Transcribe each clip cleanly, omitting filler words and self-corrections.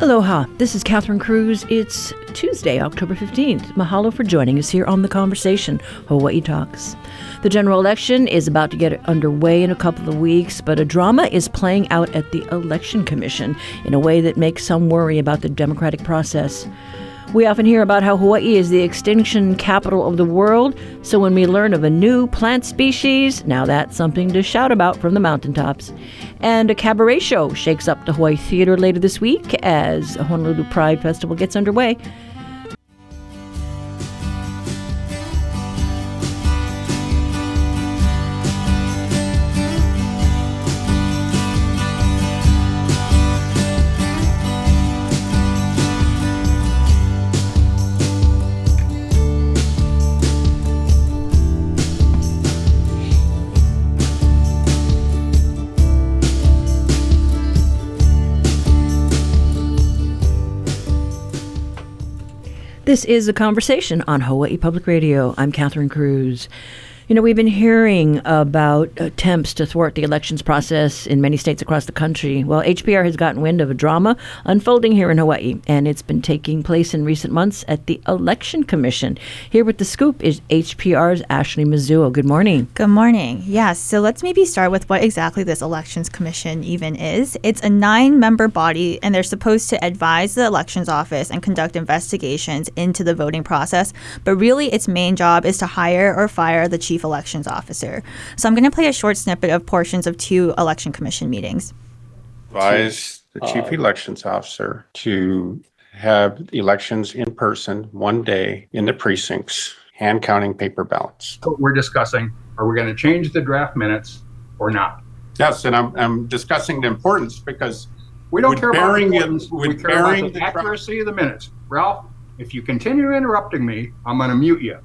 Aloha, this is Catherine Cruz. It's Tuesday, October 15th. Mahalo for joining us here on The Conversation, Hawaii Talks. The general election is about to get underway in a couple of weeks, but a drama is playing out at the Election Commission in a way that makes some worry about the democratic process. We often hear about how Hawaii is the extinction capital of the world, so when we learn of a new plant species, now that's something to shout about from the mountaintops. And a cabaret show shakes up the Hawaii Theater later this week as Honolulu Pride Festival gets underway. This is A Conversation on Hawaii Public Radio. I'm Catherine Cruz. You know, we've been hearing about attempts to thwart the elections process in many states across the country. Well, HPR has gotten wind of a drama unfolding here in Hawaii, and it's been taking place in recent months at the Election Commission. Here with the scoop is HPR's Ashley Mizuo. Good morning. Good morning. Yes, so let's maybe start with what exactly this Elections Commission even is. It's a 9-member body, and they're supposed to advise the Elections Office and conduct investigations into the voting process. But really, its main job is to hire or fire the chief elections officer. So I'm going to play a short snippet of portions of 2 Election Commission meetings. Advise the chief elections officer to have elections in person one day in the precincts, hand counting paper ballots. What we're discussing, are we going to change the draft minutes or not? Yes, and I'm discussing the importance because we don't care about the importance. We care about the accuracy of the minutes. Ralph, if you continue interrupting me, I'm going to mute you.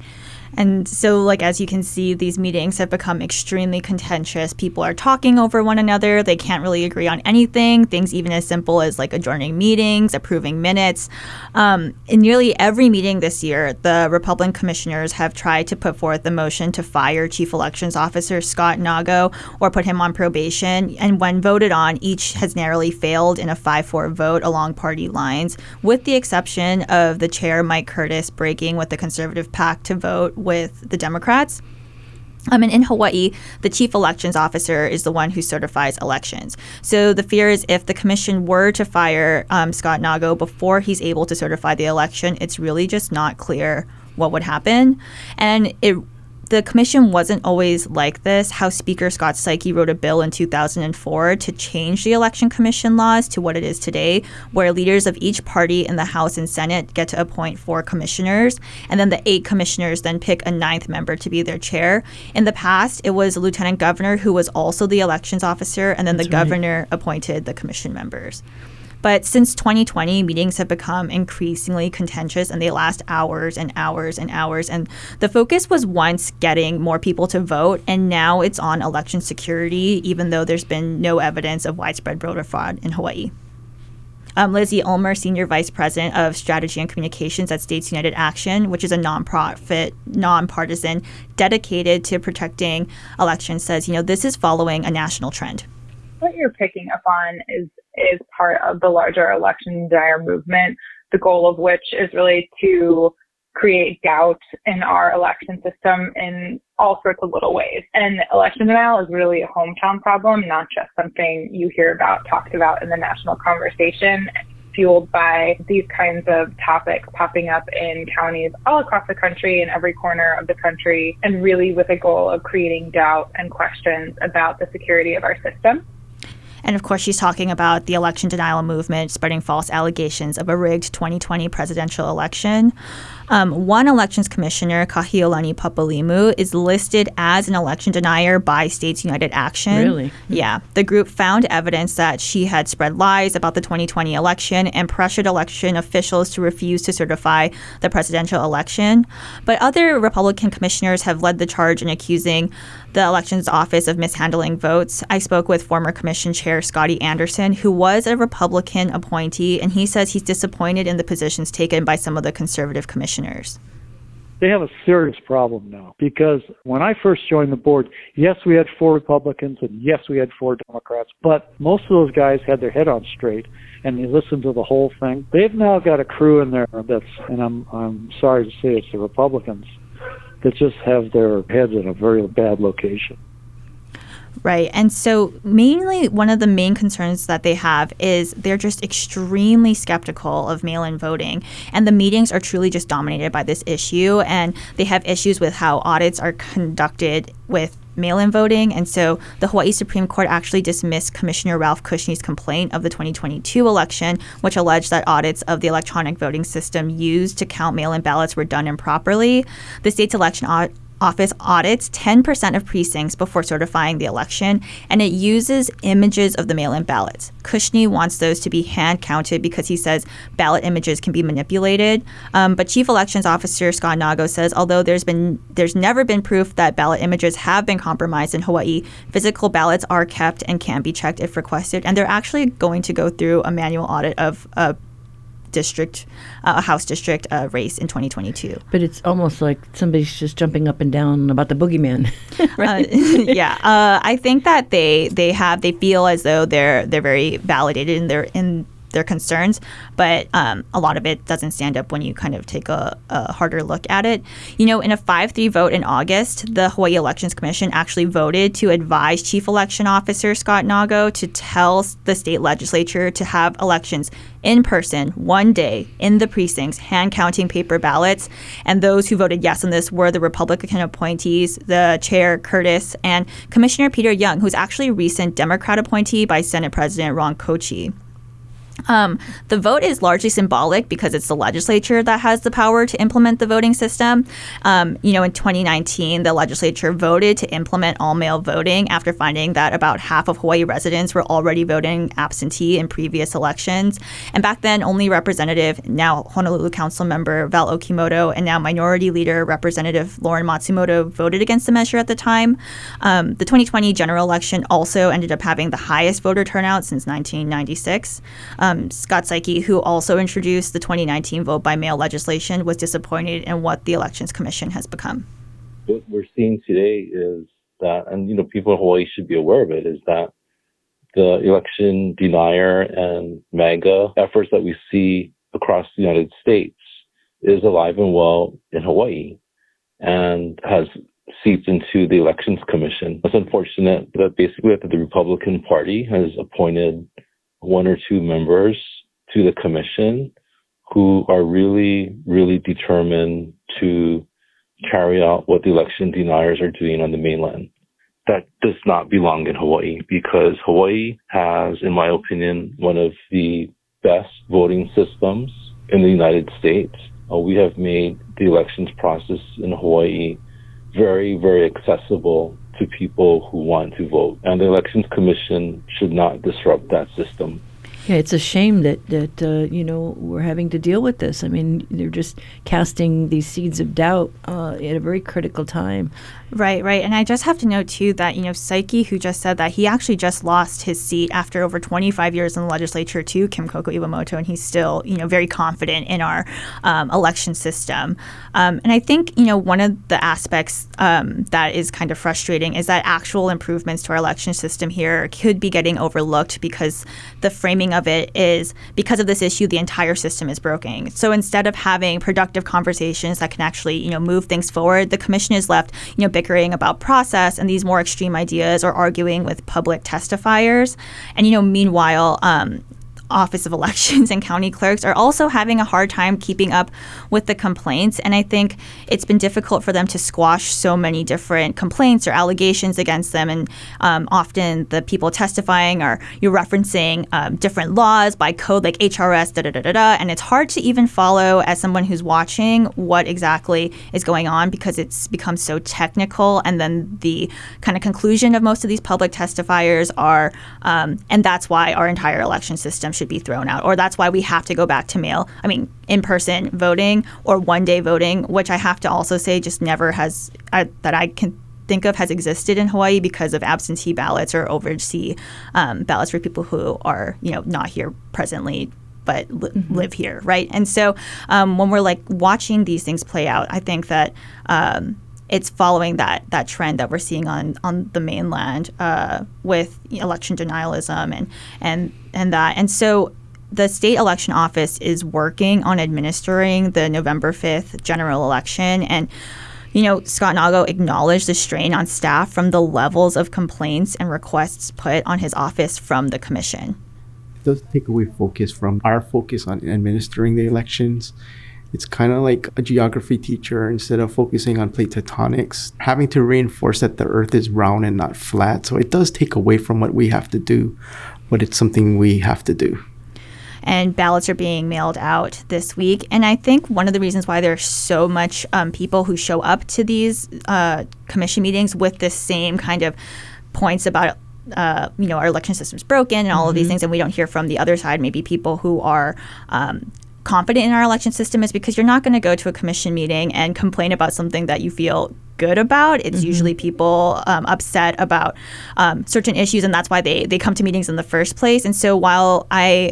And so, as you can see, these meetings have become extremely contentious. People are talking over one another. They can't really agree on anything. Things even as simple as adjourning meetings, approving minutes. In nearly every meeting this year, the Republican commissioners have tried to put forth the motion to fire Chief Elections Officer Scott Nago or put him on probation. And when voted on, each has narrowly failed in a 5-4 vote along party lines, with the exception of the chair, Mike Curtis, breaking with the Conservative PAC to vote with the Democrats. And in Hawaii, the chief elections officer is the one who certifies elections. So the fear is if the commission were to fire Scott Nago before he's able to certify the election, it's really just not clear what would happen. And the commission wasn't always like this. House Speaker Scott Saiki wrote a bill in 2004 to change the election commission laws to what it is today, where leaders of each party in the House and Senate get to appoint 4 commissioners, and then the 8 commissioners then pick a 9th member to be their chair. In the past, it was a lieutenant governor who was also the elections officer, and then the governor appointed the commission members. But since 2020, meetings have become increasingly contentious, and they last hours and hours and hours. And the focus was once getting more people to vote, and now it's on election security, even though there's been no evidence of widespread voter fraud in Hawaii. Lizzie Ulmer, Senior Vice President of Strategy and Communications at States United Action, which is a nonprofit, nonpartisan, dedicated to protecting elections, says, this is following a national trend. What you're picking up on is part of the larger election denier movement, the goal of which is really to create doubt in our election system in all sorts of little ways. And election denial is really a hometown problem, not just something you hear about, talked about in the national conversation, fueled by these kinds of topics popping up in counties all across the country, in every corner of the country, and really with a goal of creating doubt and questions about the security of our system. And of course, she's talking about the election denial movement spreading false allegations of a rigged 2020 presidential election. One elections commissioner, Kahiolani Papalimu, is listed as an election denier by States United Action. Really? Yeah. The group found evidence that she had spread lies about the 2020 election and pressured election officials to refuse to certify the presidential election. But other Republican commissioners have led the charge in accusing the elections office of mishandling votes. I spoke with former commission chair Scotty Anderson, who was a Republican appointee, and he says he's disappointed in the positions taken by some of the conservative commissioners. they have a serious problem now, because when I first joined the board, yes, we had 4 Republicans and yes, we had 4 Democrats, but most of those guys had their head on straight and they listened to the whole thing. They've now got a crew in there that's, and I'm sorry to say it's the Republicans, that just have their heads in a very bad location. Right. And so mainly one of the main concerns that they have is they're just extremely skeptical of mail-in voting. And the meetings are truly just dominated by this issue. And they have issues with how audits are conducted with mail-in voting. And so the Hawaii Supreme Court actually dismissed Commissioner Ralph Cushnie's complaint of the 2022 election, which alleged that audits of the electronic voting system used to count mail-in ballots were done improperly. The state's election office audits 10% of precincts before certifying the election, and it uses images of the mail-in ballots. Cushnie wants those to be hand counted because he says ballot images can be manipulated. But Chief Elections Officer Scott Nago says although there's never been proof that ballot images have been compromised in Hawaii, physical ballots are kept and can be checked if requested, and they're actually going to go through a manual audit of a House district race in 2022. But it's almost like somebody's just jumping up and down about the boogeyman. Right? I think that they feel as though they're very validated in their concerns, but a lot of it doesn't stand up when you kind of take a harder look at it. In a 5-3 vote in August, the Hawaii Elections Commission actually voted to advise Chief Election Officer Scott Nago to tell the state legislature to have elections in person, one day, in the precincts, hand counting paper ballots. And those who voted yes on this were the Republican appointees, the chair, Curtis, and Commissioner Peter Young, who's actually a recent Democrat appointee by Senate President Ron Kochi. The vote is largely symbolic because it's the legislature that has the power to implement the voting system. In 2019, the legislature voted to implement all-mail voting after finding that about half of Hawaii residents were already voting absentee in previous elections. And back then, only Representative, now Honolulu Council member Val Okimoto, and now Minority Leader Representative Lauren Matsumoto voted against the measure at the time. The 2020 general election also ended up having the highest voter turnout since 1996. Scott Saiki, who also introduced the 2019 vote by mail legislation, was disappointed in what the Elections Commission has become. What we're seeing today is that, and people in Hawaii should be aware of it, is that the election denier and MAGA efforts that we see across the United States is alive and well in Hawaii and has seeped into the Elections Commission. It's unfortunate that basically the Republican Party has appointed 1 or 2 members to the commission who are really, really determined to carry out what the election deniers are doing on the mainland. That does not belong in Hawaii, because Hawaii has, in my opinion, one of the best voting systems in the United States. We have made the elections process in Hawaii very, very accessible to people who want to vote. And the Elections Commission should not disrupt that system. Yeah, it's a shame that we're having to deal with this. I mean, they're just casting these seeds of doubt at a very critical time. Right. And I just have to note, too, that, Saiki, who just said that, he actually just lost his seat after over 25 years in the legislature to Kim-Koko Iwamoto, and he's still, very confident in our election system. And I think, one of the aspects that is kind of frustrating is that actual improvements to our election system here could be getting overlooked because the framing of it is, because of this issue, the entire system is broken. So instead of having productive conversations that can actually, move things forward, the commission is left, bickering about process and these more extreme ideas, or arguing with public testifiers. And, meanwhile, Office of Elections and county clerks are also having a hard time keeping up with the complaints. And I think it's been difficult for them to squash so many different complaints or allegations against them. And often the people testifying are referencing different laws by code, like HRS, and it's hard to even follow as someone who's watching what exactly is going on because it's become so technical. And then the kind of conclusion of most of these public testifiers are, and that's why our entire election system should be thrown out, or that's why we have to go back to in-person voting or one-day voting, which I have to also say just never has, that I can think of, has existed in Hawaii because of absentee ballots or overseas ballots for people who are, not here presently but live here, right? And so when we're like watching these things play out, I think that it's following that trend that we're seeing on the mainland with election denialism and that. And so the state election office is working on administering the November 5th general election. And Scott Nago acknowledged the strain on staff from the levels of complaints and requests put on his office from the commission. It does take away focus from our focus on administering the elections. It's kind of like a geography teacher, instead of focusing on plate tectonics, having to reinforce that the earth is round and not flat. So it does take away from what we have to do, but it's something we have to do. And ballots are being mailed out this week. And I think one of the reasons why there's so much people who show up to these commission meetings with the same kind of points about our election system's broken and all of these things, and we don't hear from the other side, maybe people who are confident in our election system, is because you're not going to go to a commission meeting and complain about something that you feel good about. It's usually people upset about certain issues, and that's why they come to meetings in the first place. And so while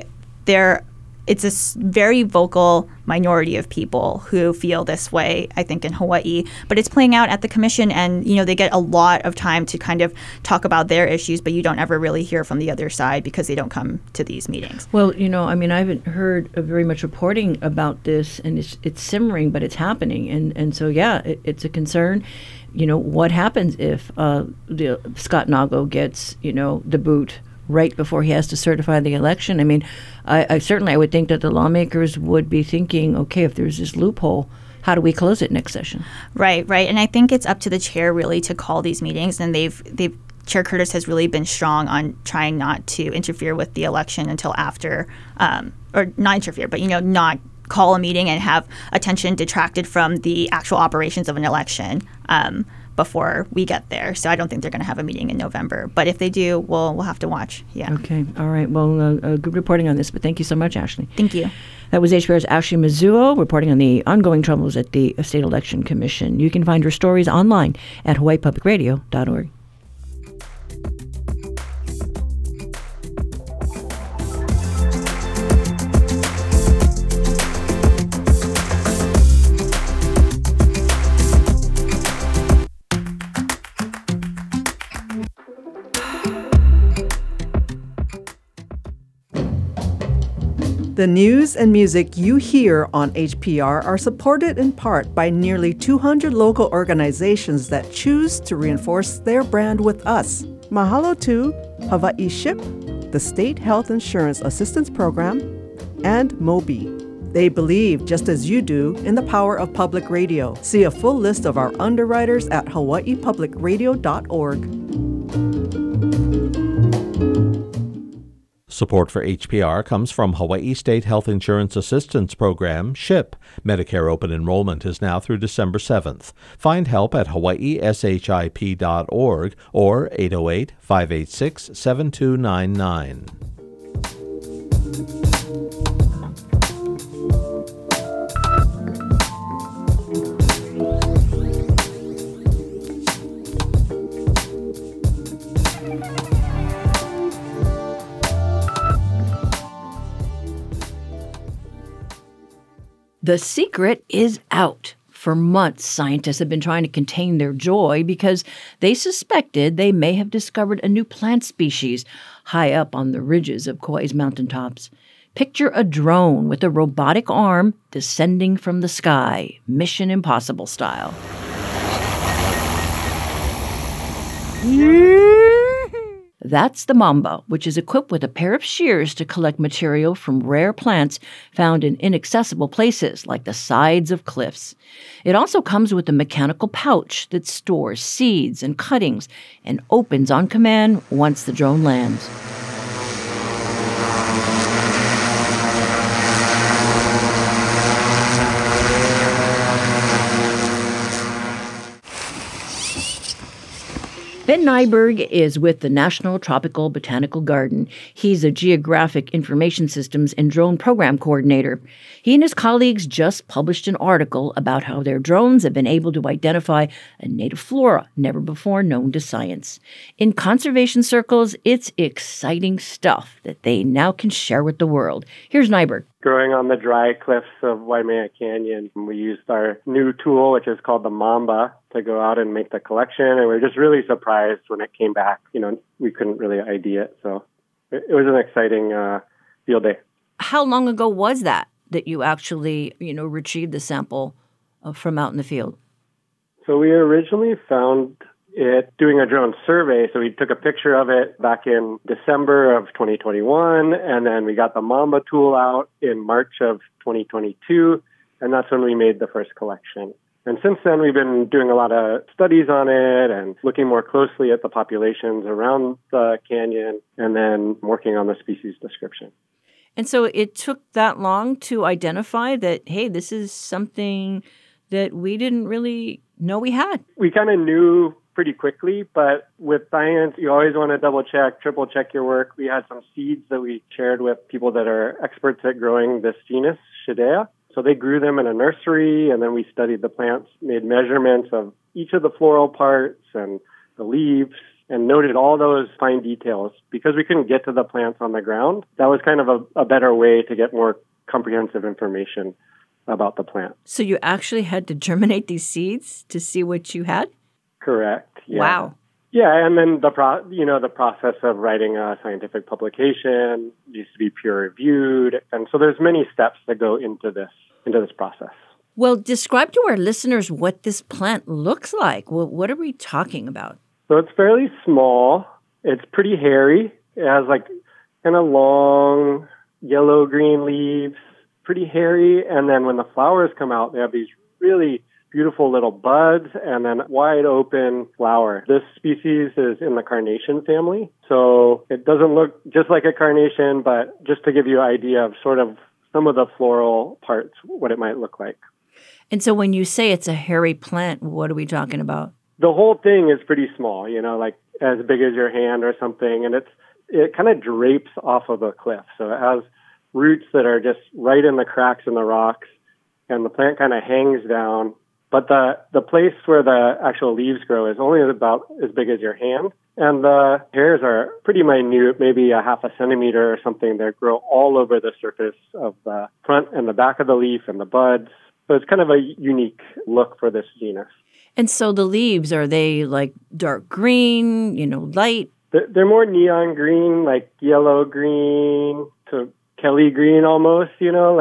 it's a very vocal minority of people who feel this way, I think, in Hawaii, but it's playing out at the commission, and they get a lot of time to kind of talk about their issues, but you don't ever really hear from the other side because they don't come to these meetings. Well, I haven't heard very much reporting about this, and it's simmering, but it's happening, and so it's a concern. What happens if Scott Nago gets the boot right before he has to certify the election? I would think that the lawmakers would be thinking, okay, if there's this loophole, how do we close it next session? Right. And I think it's up to the chair really to call these meetings, and Chair Curtis has really been strong on trying not to interfere with the election until after, or not interfere, but not call a meeting and have attention detracted from the actual operations of an election before we get there. So I don't think they're going to have a meeting in November. But if they do, we'll have to watch. Yeah. Okay. All right. Well, good reporting on this, but thank you so much, Ashley. Thank you. That was HPR's Ashley Mizuo reporting on the ongoing troubles at the State Election Commission. You can find her stories online at hawaiipublicradio.org. The news and music you hear on HPR are supported in part by nearly 200 local organizations that choose to reinforce their brand with us. Mahalo to Hawaii SHIP, the State Health Insurance Assistance Program, and MOBI. They believe, just as you do, in the power of public radio. See a full list of our underwriters at hawaiipublicradio.org. Support for HPR comes from Hawaii State Health Insurance Assistance Program, SHIP. Medicare open enrollment is now through December 7th. Find help at hawaiiship.org or 808-586-7299. The secret is out. For months, scientists have been trying to contain their joy because they suspected they may have discovered a new plant species high up on the ridges of Kauai's mountaintops. Picture a drone with a robotic arm descending from the sky, Mission Impossible style. That's the Mamba, which is equipped with a pair of shears to collect material from rare plants found in inaccessible places like the sides of cliffs. It also comes with a mechanical pouch that stores seeds and cuttings and opens on command once the drone lands. Ben Nyberg is with the National Tropical Botanical Garden. He's a Geographic Information Systems and Drone Program Coordinator. He and his colleagues just published an article about how their drones have been able to identify a native flora never before known to science. In conservation circles, it's exciting stuff that they now can share with the world. Here's Nyberg. Growing on the dry cliffs of Waimea Canyon, we used our new tool, which is called the Mamba, to go out and make the collection. And we were just really surprised when it came back. We couldn't really ID it. So it was an exciting field day. How long ago was that you actually, retrieved the sample from out in the field? So we originally found it doing a drone survey. So we took a picture of it back in December of 2021, and then we got the Mamba tool out in March of 2022, and that's when we made the first collection. And since then, we've been doing a lot of studies on it and looking more closely at the populations around the canyon, and then working on the species description. And so it took that long to identify that, hey, this is something that we didn't really know we had. We kind of knew pretty quickly, but with science, you always want to double check, triple check your work. We had some seeds that we shared with people that are experts at growing this genus, Shidea. So they grew them in a nursery, and then we studied the plants, made measurements of each of the floral parts and the leaves, and noted all those fine details. Because we couldn't get to the plants on the ground, that was kind of a better way to get more comprehensive information about the plant. So you actually had to germinate these seeds to see what you had? Correct. Yeah. Wow. Yeah, and then the process of writing a scientific publication needs to be peer reviewed, and so there's many steps that go into this process. Well, describe to our listeners what this plant looks like. Well, what are we talking about? So it's fairly small. It's pretty hairy. It has kind of long yellow-green leaves, pretty hairy, and then when the flowers come out, they have these really beautiful little buds and then wide open flower. This species is in the carnation family, so it doesn't look just like a carnation, but just to give you an idea of sort of some of the floral parts, what it might look like. And so when you say it's a hairy plant, what are we talking about? The whole thing is pretty small, like as big as your hand or something, and it kind of drapes off of a cliff. So it has roots that are just right in the cracks in the rocks, and the plant kind of hangs down. But the place where the actual leaves grow is only about as big as your hand. And the hairs are pretty minute, maybe a half a centimeter or something that grow all over the surface of the front and the back of the leaf and the buds. So it's kind of a unique look for this genus. And so the leaves, are they like dark green, light? They're more neon green, like yellow green to Kelly green almost,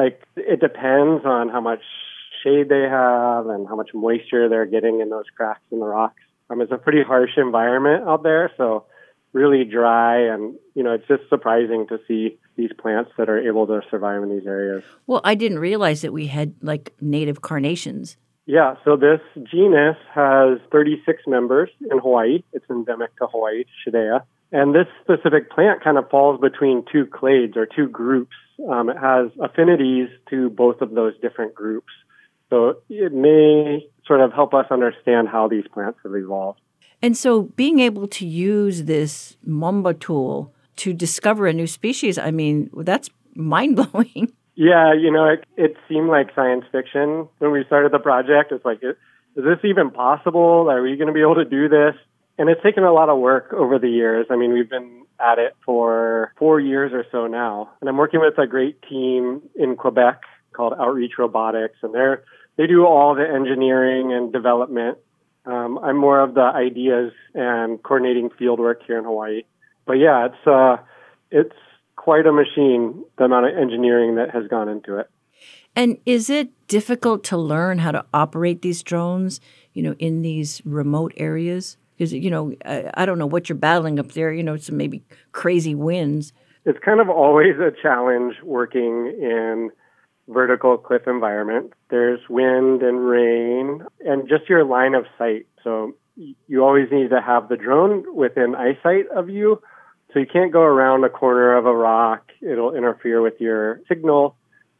it depends on how much shade they have and how much moisture they're getting in those cracks in the rocks. It's a pretty harsh environment out there, so really dry, and it's just surprising to see these plants that are able to survive in these areas. Well, I didn't realize that we had native carnations. Yeah, so this genus has 36 members in Hawaii. It's endemic to Hawaii, Shidea. And this specific plant kind of falls between two clades or two groups. It has affinities to both of those different groups. So it may sort of help us understand how these plants have evolved. And so being able to use this Mamba tool to discover a new species, that's mind-blowing. Yeah, it seemed like science fiction when we started the project. It's like, is this even possible? Are we going to be able to do this? And it's taken a lot of work over the years. We've been at it for 4 years or so now. And I'm working with a great team in Quebec called Outreach Robotics, and they do all the engineering and development. I'm more of the ideas and coordinating field work here in Hawaii. But yeah, it's quite a machine, the amount of engineering that has gone into it. And is it difficult to learn how to operate these drones, in these remote areas? Because, I don't know what you're battling up there, some maybe crazy winds. It's kind of always a challenge working in vertical cliff environment. There's wind and rain and just your line of sight. So you always need to have the drone within eyesight of you. So you can't go around a corner of a rock. It'll interfere with your signal.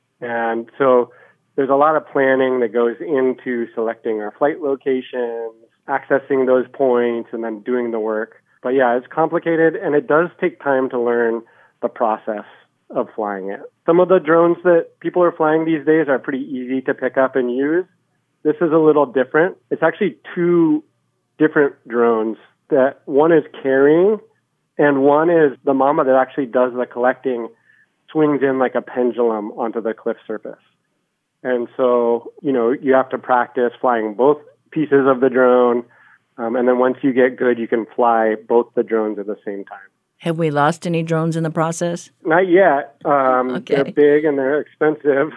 And so there's a lot of planning that goes into selecting our flight locations, accessing those points and then doing the work. But yeah, it's complicated, and it does take time to learn the process of flying it. Some of the drones that people are flying these days are pretty easy to pick up and use. This is a little different. It's actually two different drones that one is carrying and one is the mama that actually does the collecting, swings in like a pendulum onto the cliff surface. And so, you have to practice flying both pieces of the drone. And then once you get good, you can fly both the drones at the same time. Have we lost any drones in the process? Not yet. Okay. They're big and they're expensive,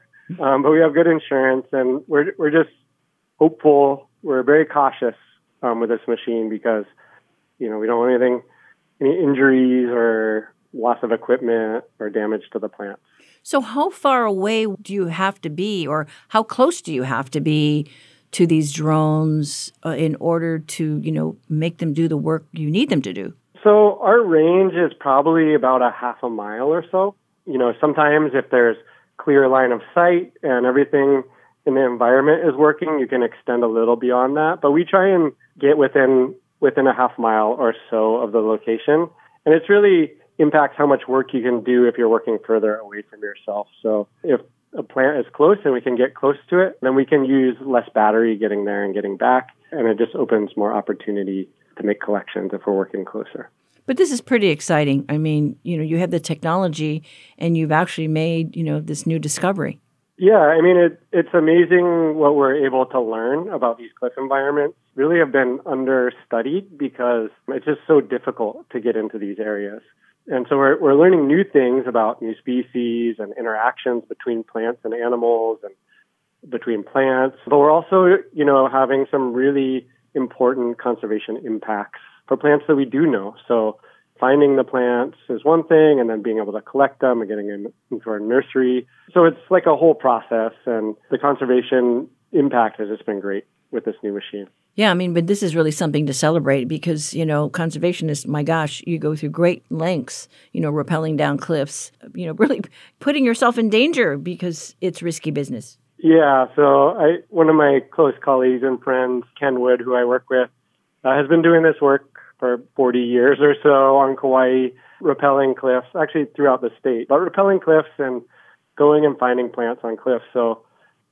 but we have good insurance, and we're just hopeful. We're very cautious with this machine because, we don't want any injuries or loss of equipment or damage to the plant. So how far away do you have to be, or how close do you have to be to these drones in order to, make them do the work you need them to do? So our range is probably about a half a mile or so. Sometimes if there's clear line of sight and everything in the environment is working, you can extend a little beyond that. But we try and get within a half mile or so of the location. And it's really impacts how much work you can do if you're working further away from yourself. So if a plant is close and we can get close to it, then we can use less battery getting there and getting back. And it just opens more opportunity to make collections if we're working closer. But this is pretty exciting. I mean, you have the technology and you've actually made, this new discovery. Yeah, I mean, it's amazing what we're able to learn about these cliff environments. Really have been understudied because it's just so difficult to get into these areas. And so we're learning new things about new species and interactions between plants and animals and between plants. But we're also, having some really important conservation impacts for plants that we do know. So finding the plants is one thing, and then being able to collect them and getting them into our nursery. So it's like a whole process, and the conservation impact has just been great with this new machine. Yeah, I mean, but this is really something to celebrate because, conservationists, my gosh, you go through great lengths, rappelling down cliffs, really putting yourself in danger because it's risky business. Yeah, so one of my close colleagues and friends, Ken Wood, who I work with, has been doing this work for 40 years or so on Kauai, rappelling cliffs, actually throughout the state, but rappelling cliffs and going and finding plants on cliffs. So,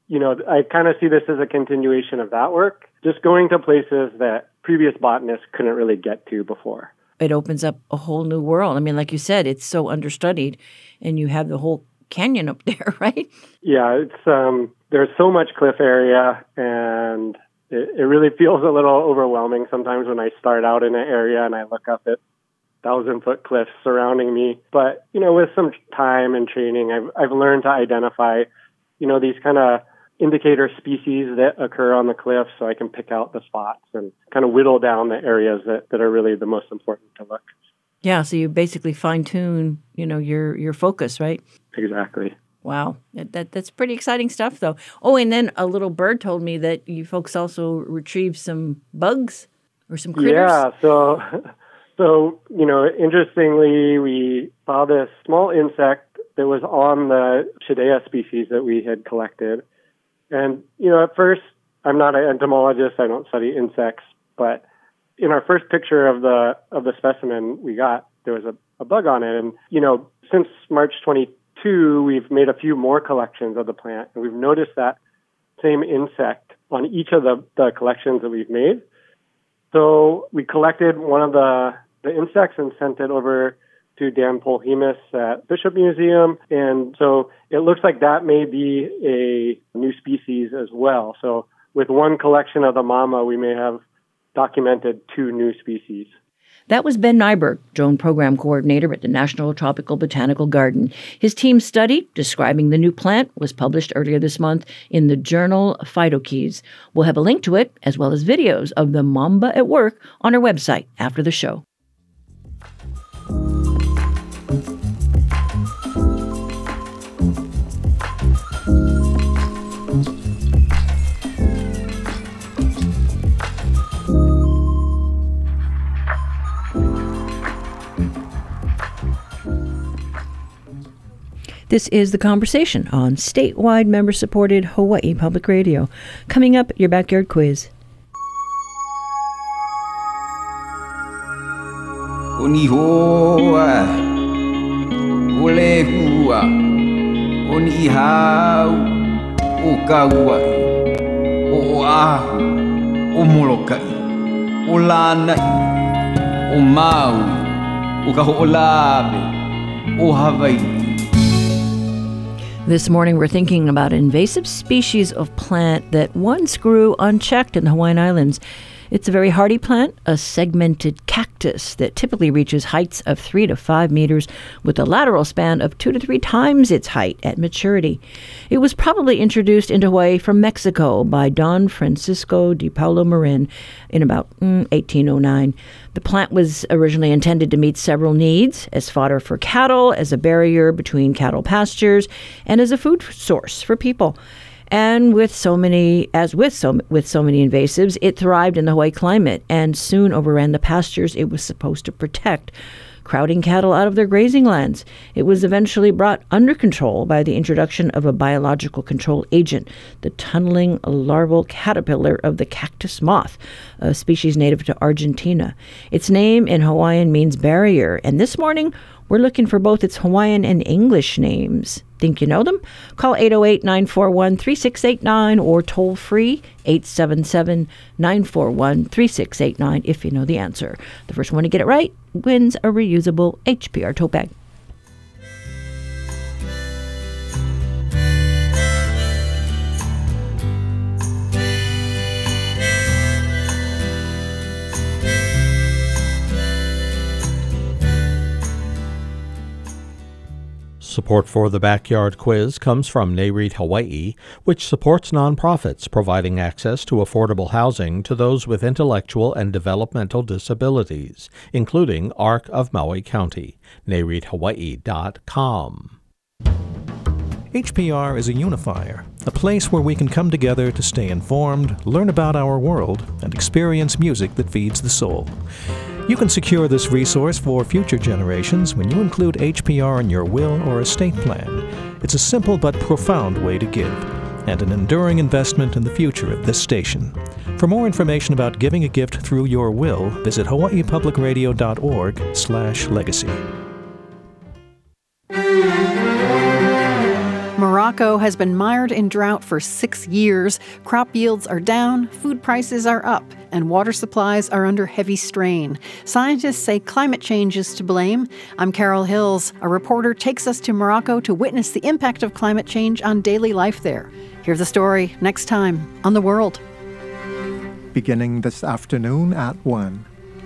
I kind of see this as a continuation of that work, just going to places that previous botanists couldn't really get to before. It opens up a whole new world. I mean, like you said, it's so understudied, and you have the whole canyon up there, right? Yeah, it's there's so much cliff area, and it really feels a little overwhelming sometimes when I start out in an area and I look up at 1,000-foot cliffs surrounding me. But, with some time and training, I've learned to identify, these kind of indicator species that occur on the cliffs, so I can pick out the spots and kind of whittle down the areas that are really the most important to look. Yeah, so you basically fine-tune, your focus, right? Exactly. Wow. That's pretty exciting stuff, though. Oh, and then a little bird told me that you folks also retrieved some bugs or some critters. Yeah, so interestingly, we saw this small insect that was on the Shidea species that we had collected. And, at first, I'm not an entomologist, I don't study insects, but in our first picture of the specimen we got, there was a bug on it. And, since March 22, we've made a few more collections of the plant, and we've noticed that same insect on each of the collections that we've made. So we collected one of the insects and sent it over to Dan Polhemus at Bishop Museum. And so it looks like that may be a new species as well. So with one collection of the mama, we may have documented 2 new species. That was Ben Nyberg, drone program coordinator at the National Tropical Botanical Garden. His team's study describing the new plant was published earlier this month in the journal Phytokeys. We'll have a link to it, as well as videos of the mamba at work on our website after the show. This is The Conversation on statewide member-supported Hawaii Public Radio. Coming up, your backyard quiz. Oni hoa, ole hua, oni hau, o kauai, o ahu, o molokai, o lanai, o Maui, o kaho'olawe, o Hawaii. This morning, we're thinking about an invasive species of plant that once grew unchecked in the Hawaiian Islands. It's a very hardy plant, a segmented cactus that typically reaches heights of 3 to 5 meters with a lateral span of 2 to 3 times its height at maturity. It was probably introduced into Hawaii from Mexico by Don Francisco de Paulo Marin in about 1809. The plant was originally intended to meet several needs: as fodder for cattle, as a barrier between cattle pastures, and as a food source for people. And with so many invasives, it thrived in the Hawaii climate and soon overran the pastures it was supposed to protect, crowding cattle out of their grazing lands. It was eventually brought under control by the introduction of a biological control agent, the tunneling larval caterpillar of the cactus moth, a species native to Argentina. Its name in Hawaiian means barrier, and this morning we're looking for both its Hawaiian and English names. Think you know them? Call 808-941-3689 or toll free 877-941-3689 if you know the answer. The first one to get it right wins a reusable HPR tote bag. Support for the Backyard Quiz comes from NAREIT Hawaii, which supports nonprofits providing access to affordable housing to those with intellectual and developmental disabilities, including ARC of Maui County. NAREITHawaii.com. HPR is a unifier, a place where we can come together to stay informed, learn about our world, and experience music that feeds the soul. You can secure this resource for future generations when you include HPR in your will or estate plan. It's a simple but profound way to give, and an enduring investment in the future of this station. For more information about giving a gift through your will, visit hawaiipublicradio.org/legacy. Morocco has been mired in drought for 6 years. Crop yields are down, food prices are up, and water supplies are under heavy strain. Scientists say climate change is to blame. I'm Carol Hills. A reporter takes us to Morocco to witness the impact of climate change on daily life there. Here's the story next time on The World. Beginning this afternoon at 1.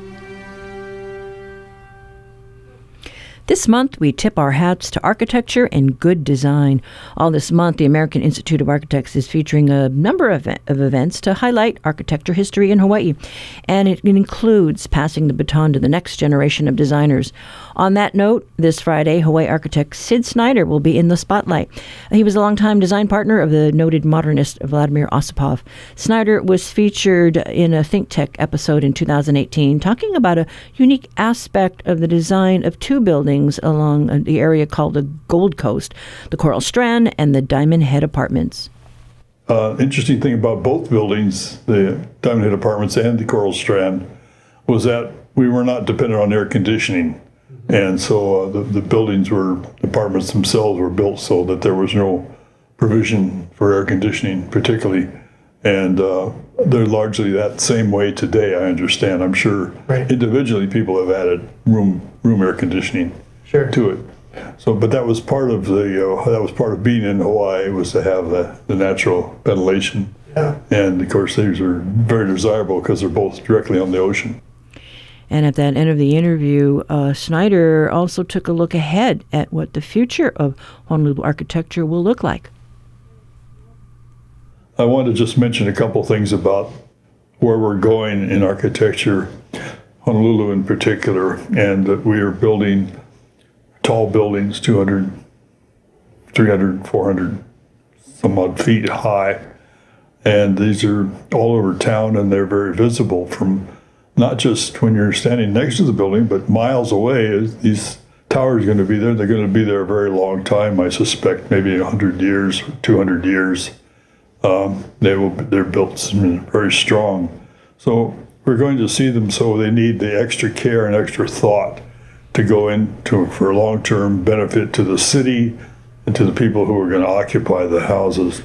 This month, we tip our hats to architecture and good design. All this month, the American Institute of Architects is featuring a number of events to highlight architecture history in Hawaii, and it includes passing the baton to the next generation of designers. On that note, this Friday, Hawaii architect Sid Snyder will be in the spotlight. He was a longtime design partner of the noted modernist Vladimir Osipov. Snyder was featured in a Think Tech episode in 2018, talking about a unique aspect of the design of two buildings along the area called the Gold Coast, the Coral Strand and the Diamond Head Apartments. Interesting thing about both buildings, the Diamond Head Apartments and the Coral Strand, was that we were not dependent on air conditioning. And so the buildings the apartments themselves were built so that there was no provision for air conditioning particularly. And they're largely that same way today, I understand. I'm sure individually people have added room air conditioning to it. So, but that was part of being in Hawaii, was to have the natural ventilation. Yeah. And of course, these are very desirable because they're both directly on the ocean. And at that end of the interview, Snyder also took a look ahead at what the future of Honolulu architecture will look like. I want to just mention a couple things about where we're going in architecture, Honolulu in particular, and that we are building tall buildings, 200, 300, 400 some odd feet high. And these are all over town, and they're very visible from not just when you're standing next to the building, but miles away. These towers are going to be there. They're going to be there a very long time, I suspect, maybe 100 years, 200 years. They're built very strong. So we're going to see them, so they need the extra care and extra thought to go into for long-term benefit to the city and to the people who are going to occupy the houses.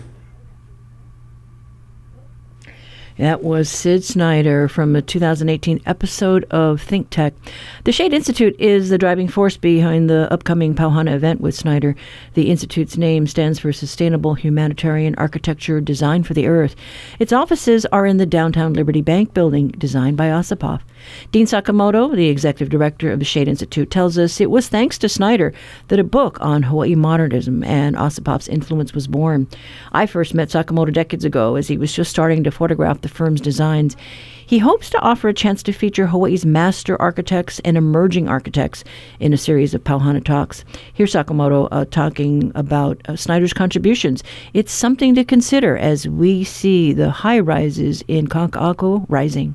That was Sid Snyder from a 2018 episode of Think Tech. The Shade Institute is the driving force behind the upcoming Pauhana event with Snyder. The Institute's name stands for Sustainable Humanitarian Architecture Designed for the Earth. Its offices are in the downtown Liberty Bank building, designed by Ossipoff. Dean Sakamoto, the executive director of the Shade Institute, tells us it was thanks to Snyder that a book on Hawaii modernism and Ossipoff's influence was born. I first met Sakamoto decades ago as he was just starting to photograph the firm's designs. He hopes to offer a chance to feature Hawaii's master architects and emerging architects in a series of Pauhana talks. Here's Sakamoto talking about Snyder's contributions. It's something to consider as we see the high rises in Kanka'ako rising.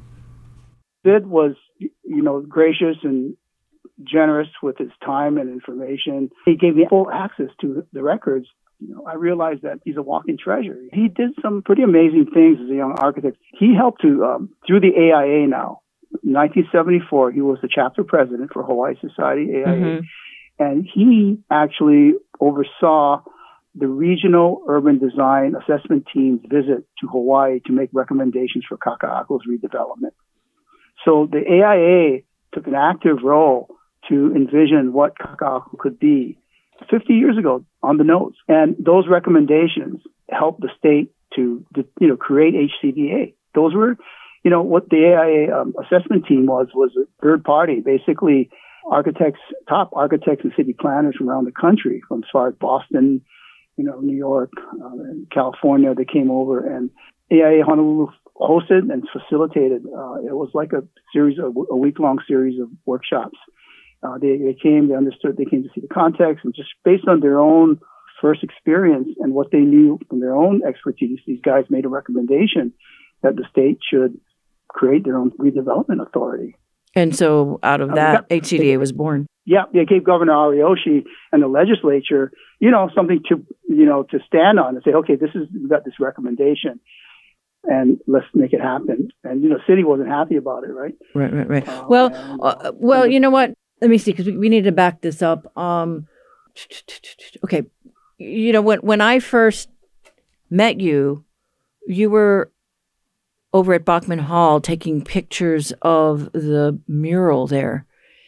Sid was, gracious and generous with his time and information. He gave me full access to the records. I realized that he's a walking treasure. He did some pretty amazing things as a young architect. He helped to, through the AIA now, in 1974, he was the chapter president for Hawaii Society, AIA. Mm-hmm. And he actually oversaw the regional urban design assessment team's visit to Hawaii to make recommendations for Kaka'ako's redevelopment. So the AIA took an active role to envision what Kaka'ako could be 50 years ago on the nose. And those recommendations helped the state to create HCDA. Those were, what the AIA assessment team was a third party, basically top architects and city planners from around the country, from as far as Boston, New York, and California. They came over, and AIA Honolulu hosted and facilitated. It was like a week-long series of workshops. They came, they understood, they came to see the context, and just based on their own first experience and what they knew from their own expertise, these guys made a recommendation that the state should create their own redevelopment authority. And so out of that, HCDA was born. Yeah, they gave Governor Ariyoshi and the legislature, something to stand on and say, okay, we've got this recommendation, and let's make it happen. And, city wasn't happy about it, right? Right. Well, you know what? Let me see, because we need to back this up. Okay. When I first met you, you were over at Bachman Hall taking pictures of the mural there.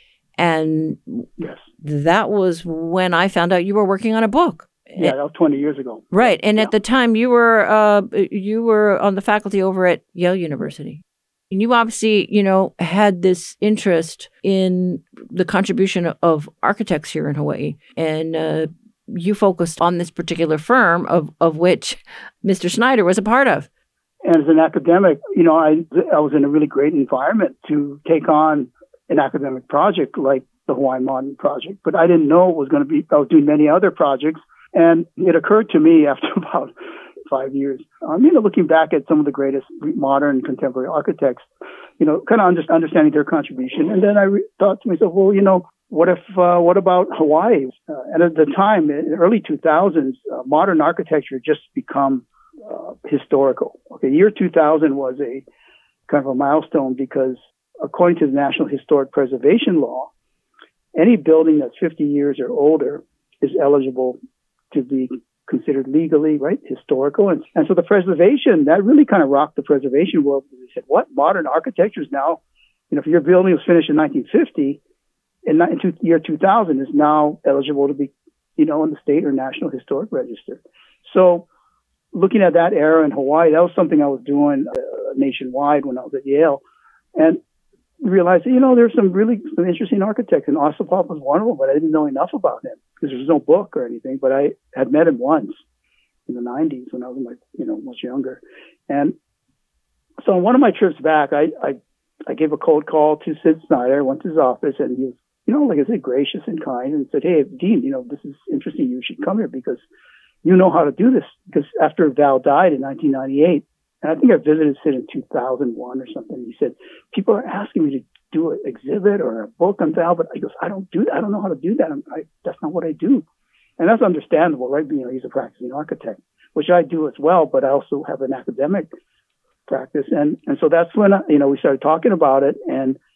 And yes, that was when I found out you were working on a book. Yeah, that was 20 years ago. Right. And at the time you were on the faculty over at Yale University. And you obviously, had this interest in the contribution of architects here in Hawaii. And you focused on this particular firm of which Mr. Snyder was a part of. And as an academic, I was in a really great environment to take on an academic project like the Hawaii Modern Project. But I didn't know it was going to be, I was doing many other projects. And it occurred to me after about 5 years, looking back at some of the greatest modern contemporary architects, kind of understanding their contribution. And then I thought to myself, well, what about Hawaii? And at the time, in the early 2000s, modern architecture just become historical. Okay, year 2000 was a kind of a milestone because according to the National Historic Preservation Law, any building that's 50 years or older is eligible to be considered legally, right, historical. And so the preservation, that really kind of rocked the preservation world. They said, what? Modern architecture is now, if your building was finished in 1950, in year 2000 is now eligible to be, in the state or national historic register. So looking at that era in Hawaii, that was something I was doing nationwide when I was at Yale. And realized, there's some interesting architects, and Ossipoff was one of them, but I didn't know enough about him because there was no book or anything. But I had met him once in the 90s when I was much younger. And so on one of my trips back, I gave a cold call to Sid Snyder. I went to his office, and he was, like I said, gracious and kind, and said, hey, Dean, this is interesting. You should come here because you know how to do this. Because after Val died in 1998, and I think I visited Sid in 2001 or something. He said, people are asking me to do an exhibit or a book on Val, but I goes, I don't do that. I don't know how to do that. That's not what I do. And that's understandable, right? He's a practicing architect, which I do as well, but I also have an academic practice. And so that's when, we started talking about it. And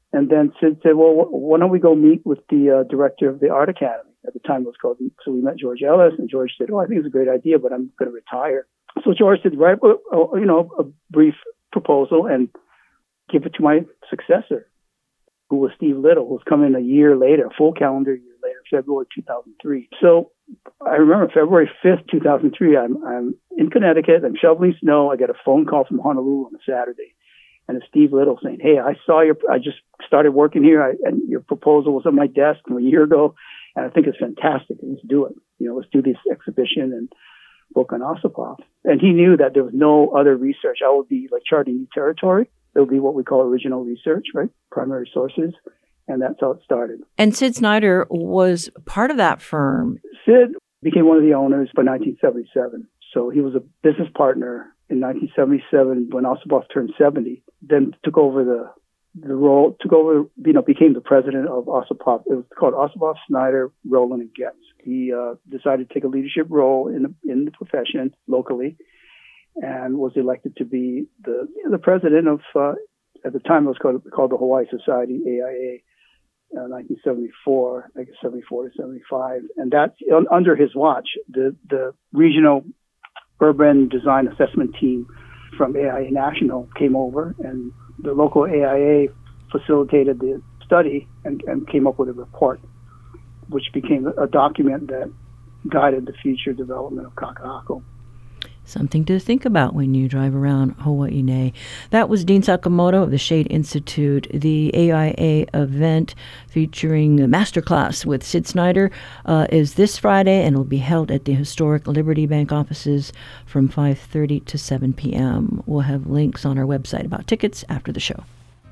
And then Sid said, well, why don't we go meet with the director of the Art Academy? At the time it was called, so we met George Ellis, and George said, I think it's a great idea, but I'm going to retire. So George said, write, a brief proposal and give it to my successor, who was Steve Little, who's coming a year later, a full calendar year later, February 2003. So I remember February 5th, 2003, I'm in Connecticut, I'm shoveling snow. I get a phone call from Honolulu on a Saturday. And it's Steve Little saying, hey, I just started working here, and your proposal was on my desk from a year ago, and I think it's fantastic. Let's do it. Let's do this exhibition and book on Ossipoff. And he knew that there was no other research. I would be like charting new territory. It would be what we call original research, right? Primary sources. And that's how it started. And Sid Snyder was part of that firm. Sid became one of the owners by 1977. So he was a business partner in 1977 when Ossipoff turned 70, then took over the role, became the president of Ossipoff. It was called Ossipoff, Snyder, Rowland, and Getz. He decided to take a leadership role in the profession locally, and was elected to be the president of, at the time it was called the Hawaii Society, AIA, 1974, I guess 74 to 75. And that's under his watch, the regional urban design assessment team from AIA National came over, and the local AIA facilitated the study and came up with a report, which became a document that guided the future development of Kaka'ako. Something to think about when you drive around Hawaii. That was Dean Sakamoto of the Shade Institute. The AIA event featuring the masterclass with Sid Snyder is this Friday and will be held at the historic Liberty Bank offices from 5:30 to 7 p.m. We'll have links on our website about tickets after the show.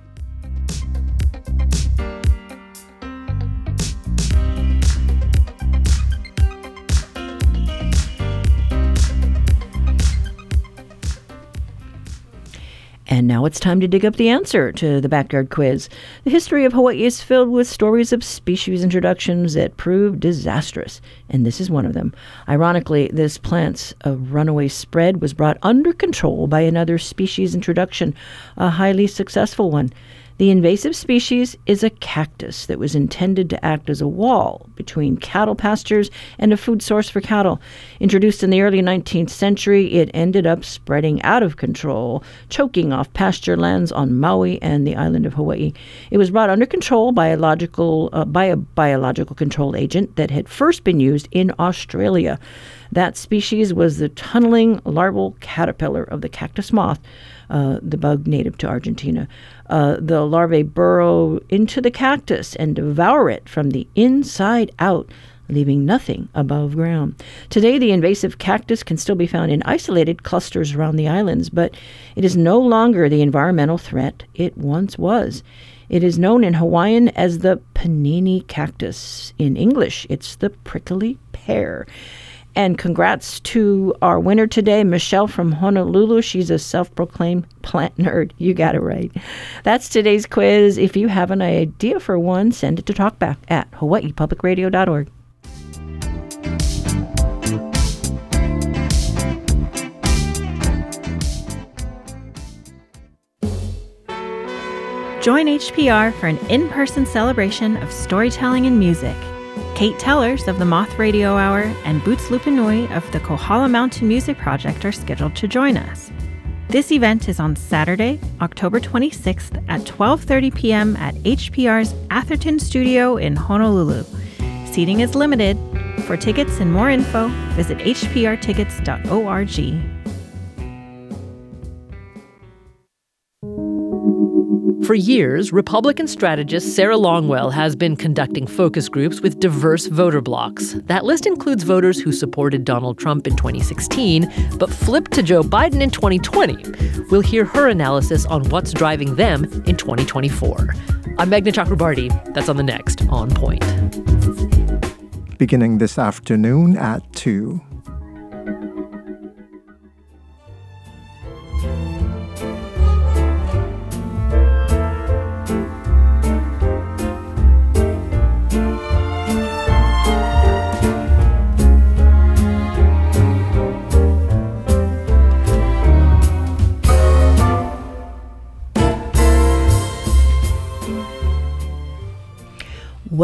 And now it's time to dig up the answer to the backyard quiz. The history of Hawaii is filled with stories of species introductions that proved disastrous, and this is one of them. Ironically, this plant's runaway spread was brought under control by another species introduction, a highly successful one. The invasive species is a cactus that was intended to act as a wall between cattle pastures and a food source for cattle. Introduced in the early 19th century, it ended up spreading out of control, choking off pasture lands on Maui and the island of Hawaii. It was brought under control by a biological control agent that had first been used in Australia. That species was the tunneling larval caterpillar of the cactus moth, the bug native to Argentina. The larvae burrow into the cactus and devour it from the inside out, leaving nothing above ground. Today, the invasive cactus can still be found in isolated clusters around the islands, but it is no longer the environmental threat it once was. It is known in Hawaiian as the panini cactus. In English, it's the prickly pear. And congrats to our winner today, Michelle from Honolulu. She's a self-proclaimed plant nerd. You got it right. That's today's quiz. If you have an idea for one, send it to talkback at hawaiipublicradio.org. Join HPR for an in-person celebration of storytelling and music. Kate Tellers of the Moth Radio Hour and Boots Lupinui of the Kohala Mountain Music Project are scheduled to join us. This event is on Saturday, October 26th at 12:30 p.m. at HPR's Atherton Studio in Honolulu. Seating is limited. For tickets and more info, visit hprtickets.org. For years, Republican strategist Sarah Longwell has been conducting focus groups with diverse voter blocs. That list includes voters who supported Donald Trump in 2016, but flipped to Joe Biden in 2020. We'll hear her analysis on what's driving them in 2024. I'm Meghna Chakrabarti. That's on the next On Point. Beginning this afternoon at 2.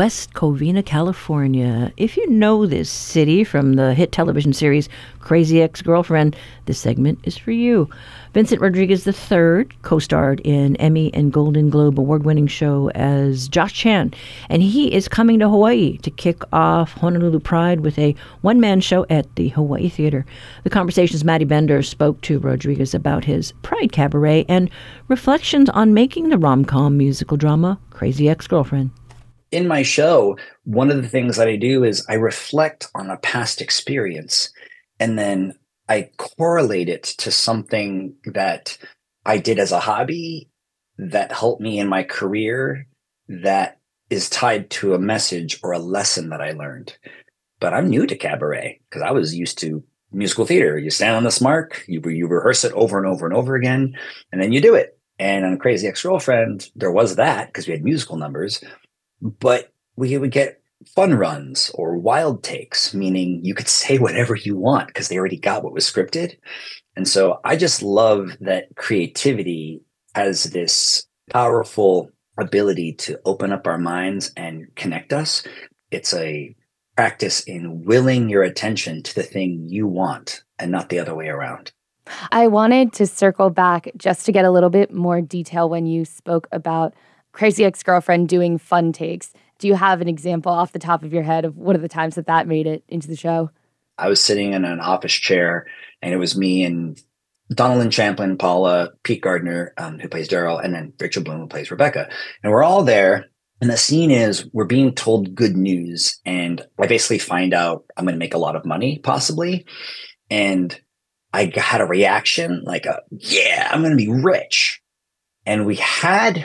West Covina, California. If you know this city from the hit television series Crazy Ex-Girlfriend, this segment is for you. Vincent Rodriguez III co-starred in Emmy and Golden Globe award-winning show as Josh Chan, and he is coming to Hawaii to kick off Honolulu Pride with a one-man show at the Hawaii Theater. The Conversation's Maddie Bender spoke to Rodriguez about his Pride Cabaret and reflections on making the rom-com musical drama Crazy Ex-Girlfriend. In my show, one of the things that I do is I reflect on a past experience, and then I correlate it to something that I did as a hobby that helped me in my career that is tied to a message or a lesson that I learned. But I'm new to cabaret because I was used to musical theater. You stand on this mark, you rehearse it over and over and over again, and then you do it. And on Crazy Ex-Girlfriend, there was that because we had musical numbers, but we would get fun runs or wild takes, meaning you could say whatever you want because they already got what was scripted. And so I just love that creativity has this powerful ability to open up our minds and connect us. It's a practice in willing your attention to the thing you want and not the other way around. I wanted to circle back just to get a little bit more detail when you spoke about Crazy Ex-Girlfriend doing fun takes. Do you have an example off the top of your head of one of the times that made it into the show? I was sitting in an office chair, and it was me and Donald Champlin, Paula, Pete Gardner, who plays Daryl, and then Rachel Bloom, who plays Rebecca. And we're all there. And the scene is we're being told good news. And I basically find out I'm going to make a lot of money, possibly. And I had a reaction like, yeah, I'm going to be rich. And we had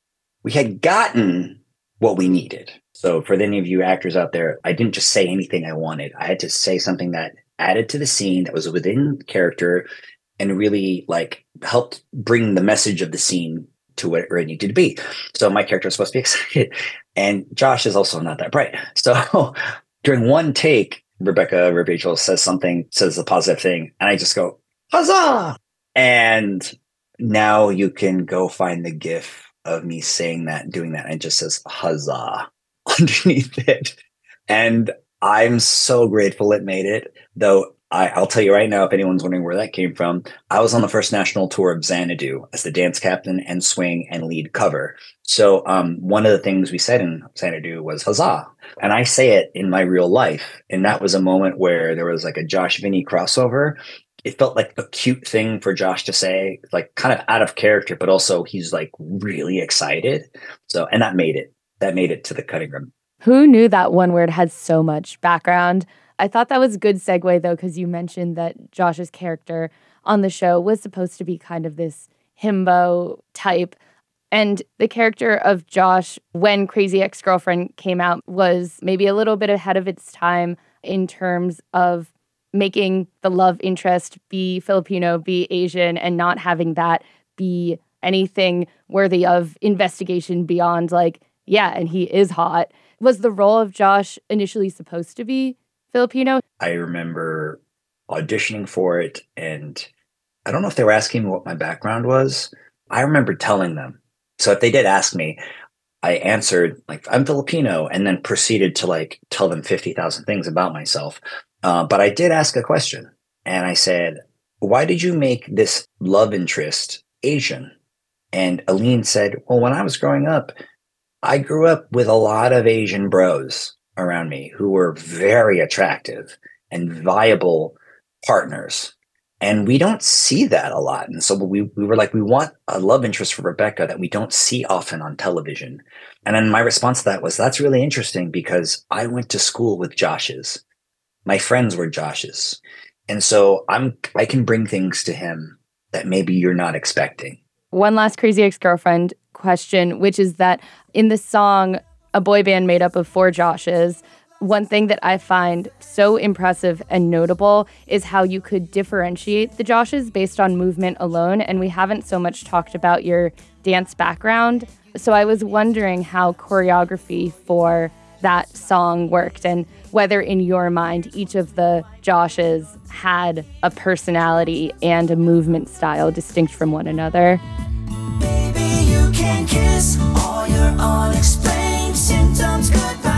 gotten what we needed. So for any of you actors out there, I didn't just say anything I wanted. I had to say something that added to the scene, that was within character, and really helped bring the message of the scene to where it needed to be. So my character was supposed to be excited. And Josh is also not that bright. So during one take, Rachel says a positive thing, and I just go, huzzah! And now you can go find the GIF of me saying that, doing that, and it just says huzzah underneath it. And I'm so grateful it made it, though I'll tell you right now, if anyone's wondering where that came from, I was on the first national tour of Xanadu as the dance captain and swing and lead cover. So one of the things we said in Xanadu was huzzah. And I say it in my real life. And that was a moment where there was like a Josh Vinny crossover. It felt like a cute thing for Josh to say, like kind of out of character, but also he's like really excited. So, and that made it to the cutting room. Who knew that one word had so much background? I thought that was a good segue, though, because you mentioned that Josh's character on the show was supposed to be kind of this himbo type. And the character of Josh, when Crazy Ex-Girlfriend came out, was maybe a little bit ahead of its time in terms of making the love interest be Filipino, be Asian, and not having that be anything worthy of investigation beyond and he is hot. Was the role of Josh initially supposed to be Filipino? I remember auditioning for it, and I don't know if they were asking me what my background was. I remember telling them. So if they did ask me, I answered I'm Filipino, and then proceeded to tell them 50,000 things about myself. But I did ask a question, and I said, why did you make this love interest Asian? And Aline said, well, when I was growing up, I grew up with a lot of Asian bros around me who were very attractive and viable partners. And we don't see that a lot. And so we were like, we want a love interest for Rebecca that we don't see often on television. And then my response to that was, that's really interesting because I went to school with Josh's. My friends were Josh's. And so I can bring things to him that maybe you're not expecting. One last Crazy Ex-Girlfriend question, which is that in the song, a boy band made up of 4 Joshes, one thing that I find so impressive and notable is how you could differentiate the Joshes based on movement alone. And we haven't so much talked about your dance background. So I was wondering how choreography for that song worked and whether in your mind each of the Joshes had a personality and a movement style distinct from one another. Baby, you can kiss all your unexplained symptoms goodbye.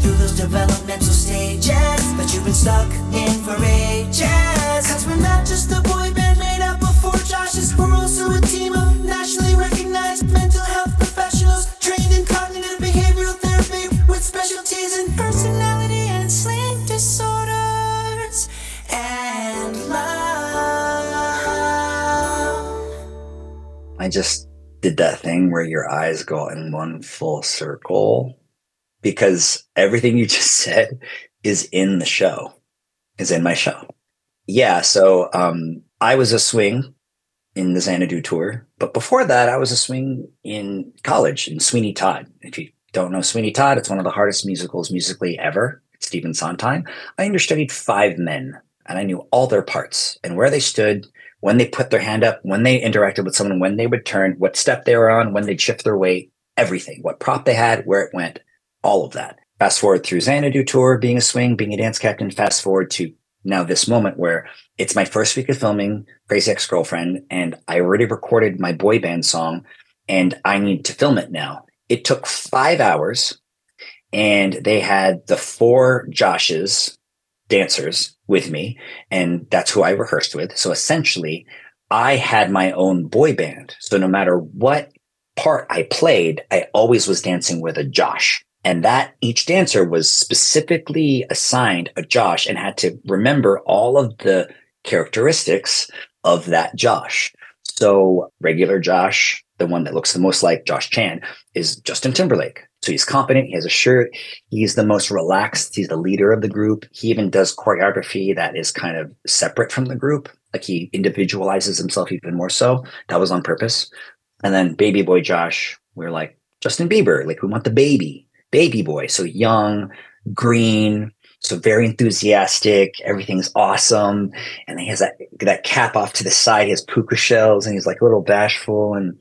through those developmental stages, but you've been stuck in for ages. Cause we're not just a boy band made up of 4 Joshes, we're also a team of nationally recognized mental health professionals trained in cognitive behavioral therapy with specialties in personality and sleep disorders and love. I just did that thing where your eyes go in one full circle because everything you just said is in the show, is in my show. Yeah, so I was a swing in the Xanadu tour, but before that, I was a swing in college in Sweeney Todd. If you don't know Sweeney Todd, it's one of the hardest musicals musically ever. It's Stephen Sondheim. I understudied 5 men, and I knew all their parts and where they stood, when they put their hand up, when they interacted with someone, when they would turn, what step they were on, when they'd shift their weight, everything, what prop they had, where it went, all of that. Fast forward through Xanadu tour, being a swing, being a dance captain, fast forward to now this moment where it's my first week of filming Crazy Ex-Girlfriend, and I already recorded my boy band song, and I need to film it now. It took 5 hours, and they had the 4 Joshes, dancers, with me, and that's who I rehearsed with. So essentially, I had my own boy band. So no matter what part I played, I always was dancing with a Josh. And that each dancer was specifically assigned a Josh and had to remember all of the characteristics of that Josh. So regular Josh, the one that looks the most like Josh Chan, is Justin Timberlake. So he's competent. He has a shirt. He's the most relaxed. He's the leader of the group. He even does choreography that is kind of separate from the group. Like he individualizes himself even more so. That was on purpose. And then baby boy Josh, we're like Justin Bieber. Like we want the baby boy. So young, green, so very enthusiastic. Everything's awesome. And he has that cap off to the side. He has puka shells and he's like a little bashful and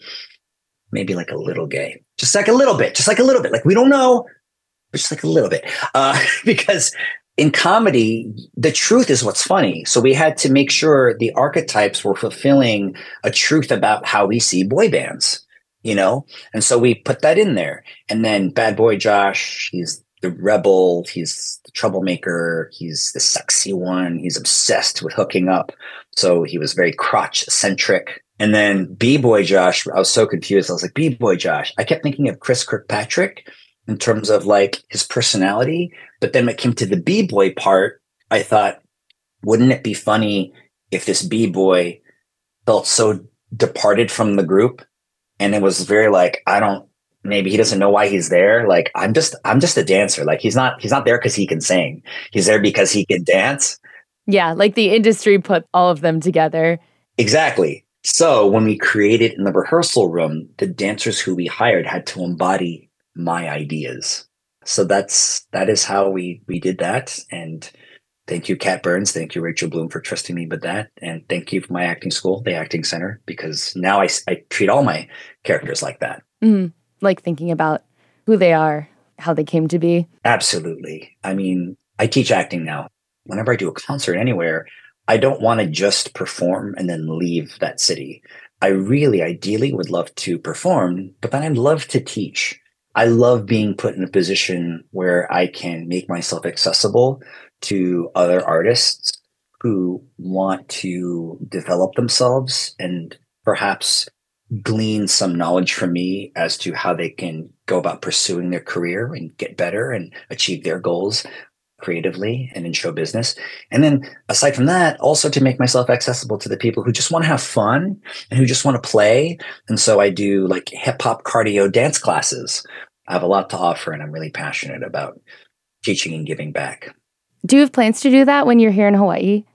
maybe like a little gay. Just like a little bit. Like we don't know, but just like a little bit. Because in comedy, the truth is what's funny. So we had to make sure the archetypes were fulfilling a truth about how we see boy bands, you know? And so we put that in there. And then bad boy Josh, he's the rebel, he's the troublemaker, he's the sexy one, he's obsessed with hooking up. So he was very crotch centric. And then B-boy Josh, I was so confused. I was like, B-boy Josh. I kept thinking of Chris Kirkpatrick in terms of like his personality. But then when it came to the B-boy part, I thought, wouldn't it be funny if this B-boy felt so departed from the group? And it was very like, maybe he doesn't know why he's there. Like, I'm just a dancer. Like he's not there because he can sing. He's there because he can dance. Yeah, like the industry put all of them together. Exactly. So when we created in the rehearsal room, the dancers who we hired had to embody my ideas. So that is how we did that. And thank you, Kat Burns. Thank you, Rachel Bloom, for trusting me with that. And thank you for my acting school, the Acting Center, because now I treat all my characters like that. Mm-hmm. Like thinking about who they are, how they came to be. Absolutely. I mean, I teach acting now. Whenever I do a concert anywhere, I don't want to just perform and then leave that city. I really ideally would love to perform, but then I'd love to teach. I love being put in a position where I can make myself accessible to other artists who want to develop themselves and perhaps glean some knowledge from me as to how they can go about pursuing their career and get better and achieve their goals creatively and in show business. And then aside from that, also to make myself accessible to the people who just want to have fun and who just want to play. And so I do like hip hop cardio dance classes. I have a lot to offer and I'm really passionate about teaching and giving back. Do you have plans to do that when you're here in Hawaii?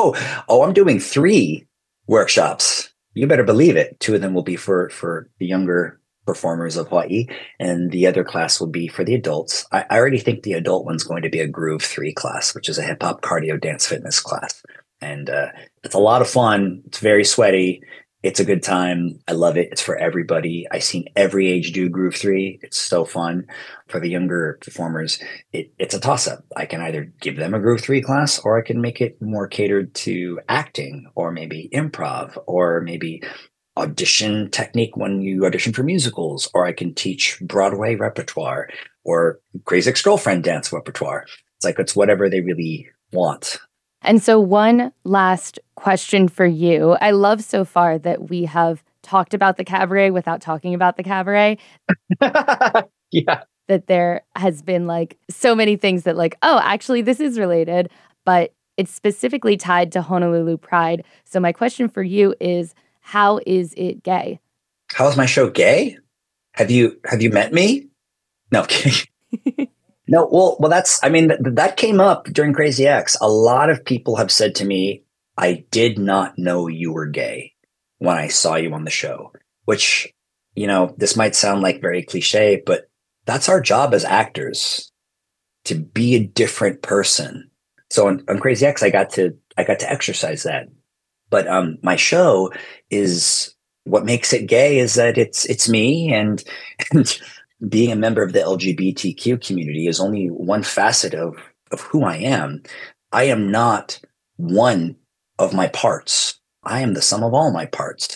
Oh, I'm doing 3 workshops. You better believe it. 2 of them will be for the younger performers of Hawaii, and the other class will be for the adults. I already think the adult one's going to be a Groove 3 class, which is a hip hop cardio dance fitness class. And it's a lot of fun. It's very sweaty. It's a good time. I love it. It's for everybody. I've seen every age do Groove 3. It's so fun. For the younger performers, it's a toss-up. I can either give them a Groove 3 class, or I can make it more catered to acting, or maybe improv, or maybe audition technique when you audition for musicals, or I can teach Broadway repertoire or Crazy Ex-Girlfriend dance repertoire. It's whatever they really want. And so one last question for you. I love so far that we have talked about the cabaret without talking about the cabaret. Yeah. That there has been like so many things that like, oh, actually this is related, but it's specifically tied to Honolulu Pride. So my question for you is, how is it gay? How is my show gay? Have you met me? No, kidding. No, well, that came up during Crazy Ex. A lot of people have said to me, I did not know you were gay when I saw you on the show, which, this might sound like very cliche, but that's our job as actors, to be a different person. So on Crazy Ex, I got to exercise that. But my show is, what makes it gay is that it's me, and being a member of the LGBTQ community is only one facet of who I am. I am not one of my parts. I am the sum of all my parts.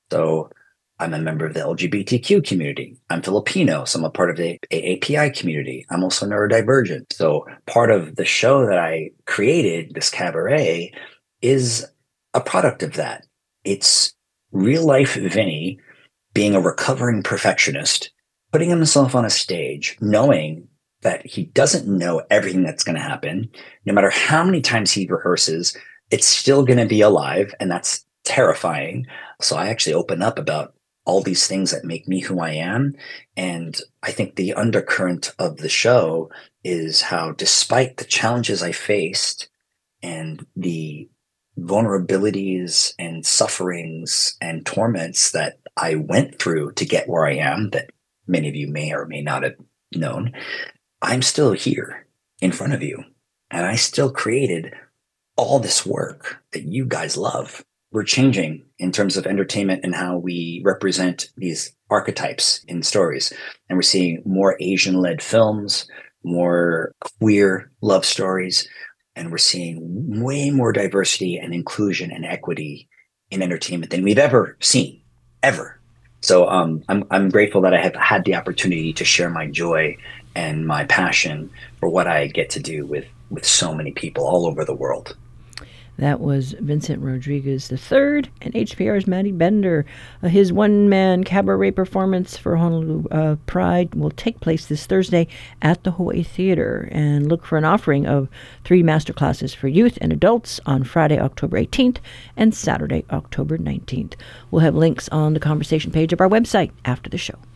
So I'm a member of the LGBTQ community. I'm Filipino, so I'm a part of the AAPI community. I'm also neurodivergent. So part of the show that I created, this cabaret, is a product of that. It's real life Vinny being a recovering perfectionist, putting himself on a stage, knowing that he doesn't know everything that's going to happen. No matter how many times he rehearses, it's still going to be alive, and that's terrifying. So I actually open up about all these things that make me who I am. And I think the undercurrent of the show is how, despite the challenges I faced and the vulnerabilities and sufferings and torments that I went through to get where I am, that many of you may or may not have known, I'm still here in front of you. And I still created all this work that you guys love. We're changing in terms of entertainment and how we represent these archetypes in stories. And we're seeing more Asian-led films, more queer love stories, and we're seeing way more diversity and inclusion and equity in entertainment than we've ever seen, ever. So I'm grateful that I have had the opportunity to share my joy and my passion for what I get to do with so many people all over the world. That was Vincent Rodriguez III and HPR's Maddie Bender. His one-man cabaret performance for Honolulu Pride will take place this Thursday at the Hawaii Theater. And look for an offering of 3 masterclasses for youth and adults on Friday, October 18th and Saturday, October 19th. We'll have links on the conversation page of our website after the show.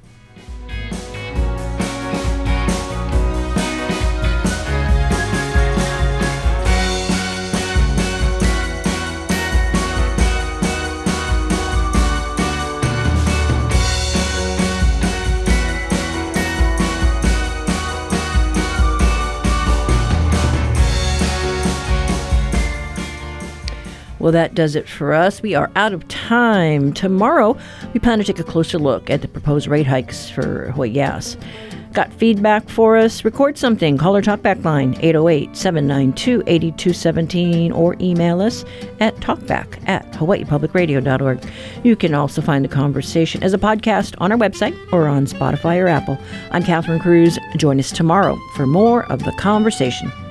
Well, that does it for us. We are out of time. Tomorrow, we plan to take a closer look at the proposed rate hikes for Hawaii Gas. Got feedback for us? Record something. Call our talkback line, 808-792-8217, or email us at talkback@hawaiipublicradio.org. You can also find the conversation as a podcast on our website or on Spotify or Apple. I'm Catherine Cruz. Join us tomorrow for more of the conversation.